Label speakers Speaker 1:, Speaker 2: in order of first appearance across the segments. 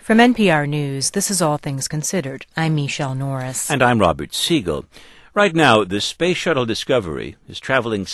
Speaker 1: From NPR News, this is All Things Considered. I'm Michelle Norris.
Speaker 2: And I'm Robert Siegel. Right now, the Space Shuttle Discovery is traveling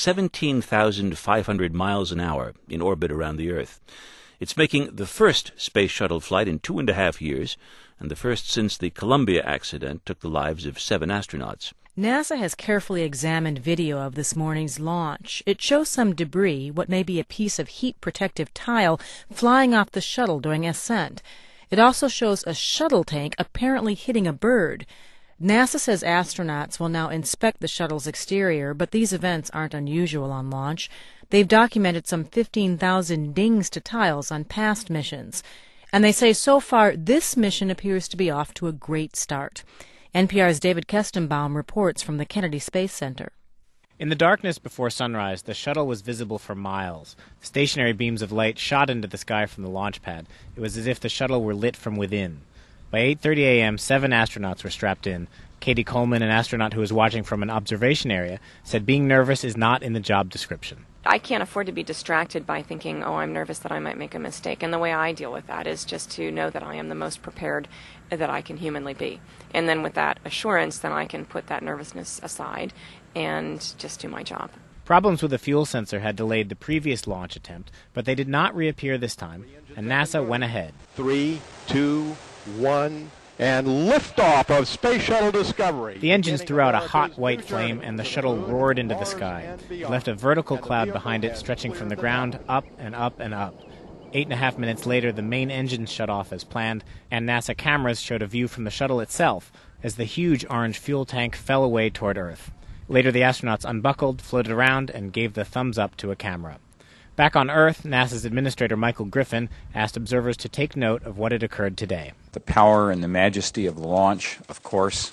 Speaker 2: 17,500 miles an hour in orbit around the Earth. It's making the first space shuttle flight in 2.5 years, and the first since the Columbia accident took the lives of 7 astronauts.
Speaker 1: NASA has carefully examined video of this morning's launch. It shows some debris, what may be a piece of heat-protective tile, flying off the shuttle during ascent. It also shows a shuttle tank apparently hitting a bird. NASA says astronauts will now inspect the shuttle's exterior, but these events aren't unusual on launch. They've documented some 15,000 dings to tiles on past missions. And they say so far this mission appears to be off to a great start. NPR's David Kestenbaum reports from the Kennedy Space Center.
Speaker 3: In the darkness before sunrise, the shuttle was visible for miles. Stationary beams of light shot into the sky from the launch pad. It was as if the shuttle were lit from within. By 8:30 a.m., 7 astronauts were strapped in. Katie Coleman, an astronaut who was watching from an observation area, said being nervous is not in the job description.
Speaker 4: I can't afford to be distracted by thinking, I'm nervous that I might make a mistake. And the way I deal with that is just to know that I am the most prepared that I can humanly be. And then with that assurance, then I can put that nervousness aside and just do my job.
Speaker 3: Problems with the fuel sensor had delayed the previous launch attempt, but they did not reappear this time, and NASA went ahead.
Speaker 5: 3, 2, 1... and liftoff of Space Shuttle Discovery.
Speaker 3: The engines threw out a hot white flame, and the shuttle roared into the sky. It left a vertical cloud behind it, stretching from the ground up and up and up. 8.5 minutes later, the main engines shut off as planned, and NASA cameras showed a view from the shuttle itself as the huge orange fuel tank fell away toward Earth. Later, the astronauts unbuckled, floated around, and gave the thumbs up to a camera. Back on Earth, NASA's administrator Michael Griffin asked observers to take note of what had occurred today.
Speaker 6: The power and the majesty of the launch, of course,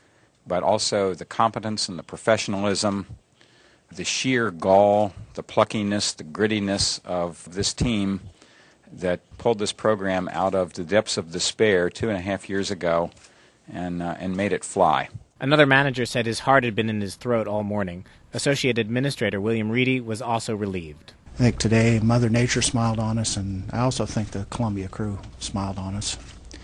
Speaker 6: but also the competence and the professionalism, the sheer gall, the pluckiness, the grittiness of this team that pulled this program out of the depths of despair 2.5 years ago and made it fly.
Speaker 3: Another manager said his heart had been in his throat all morning. Associate Administrator William Reedy was also relieved.
Speaker 7: I think today Mother Nature smiled on us, and I also think the Columbia crew smiled on us.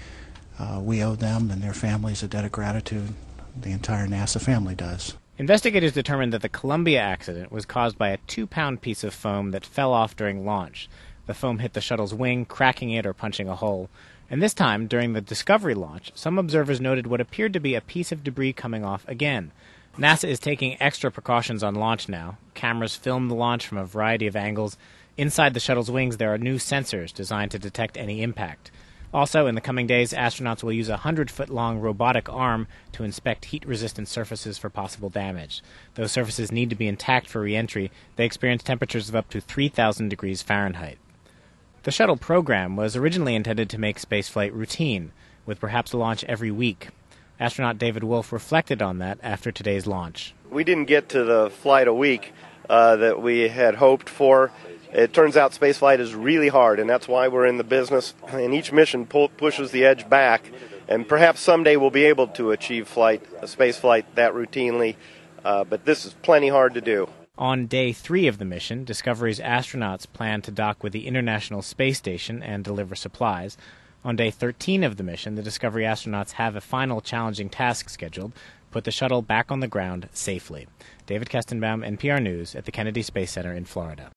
Speaker 7: We owe them and their families a debt of gratitude. The entire NASA family does.
Speaker 3: Investigators determined that the Columbia accident was caused by a 2-pound piece of foam that fell off during launch. The foam hit the shuttle's wing, cracking it or punching a hole. And this time, during the Discovery launch, some observers noted what appeared to be a piece of debris coming off again. NASA is taking extra precautions on launch now. Cameras film the launch from a variety of angles. Inside the shuttle's wings, there are new sensors designed to detect any impact. Also, in the coming days, astronauts will use a 100-foot-long robotic arm to inspect heat-resistant surfaces for possible damage. Those surfaces need to be intact for re-entry. They experience temperatures of up to 3,000 degrees Fahrenheit. The shuttle program was originally intended to make spaceflight routine, with perhaps a launch every week. Astronaut David Wolf reflected on that after today's launch.
Speaker 8: We didn't get to the flight a week that we had hoped for. It turns out spaceflight is really hard, and that's why we're in the business. And each mission pushes the edge back, and perhaps someday we'll be able to achieve space flight that routinely, but this is plenty hard to do.
Speaker 3: On day 3 of the mission, Discovery's astronauts plan to dock with the International Space Station and deliver supplies. On day 13 of the mission, the Discovery astronauts have a final challenging task scheduled: put the shuttle back on the ground safely. David Kestenbaum, NPR News, at the Kennedy Space Center in Florida.